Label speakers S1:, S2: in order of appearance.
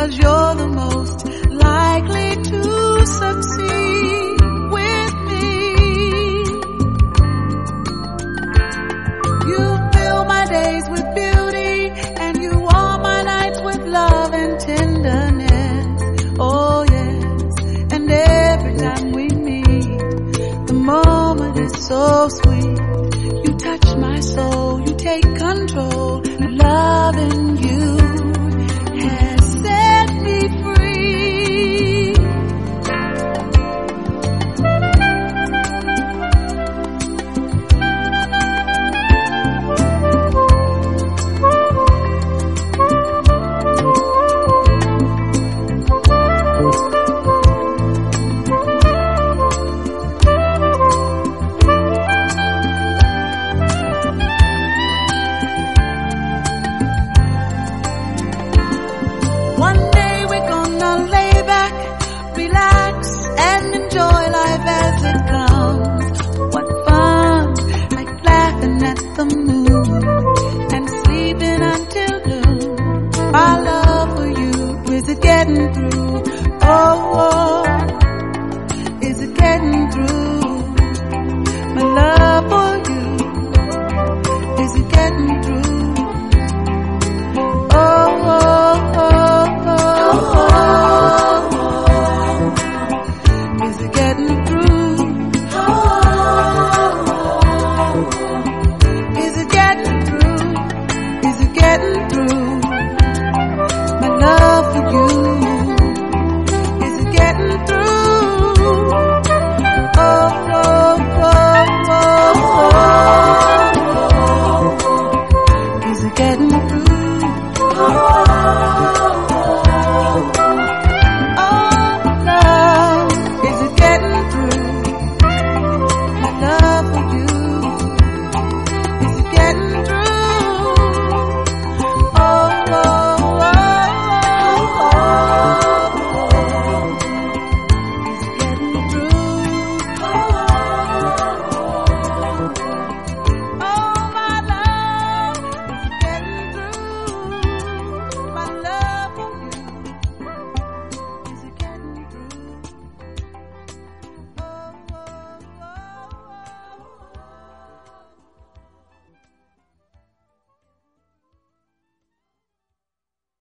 S1: 'cause you're the most likely to succeed with me. You fill my days with beauty, and you warm my nights with love and tenderness. Oh yes, and every time we meet, the moment is so sweet. You touch my soul, you take control, loving you.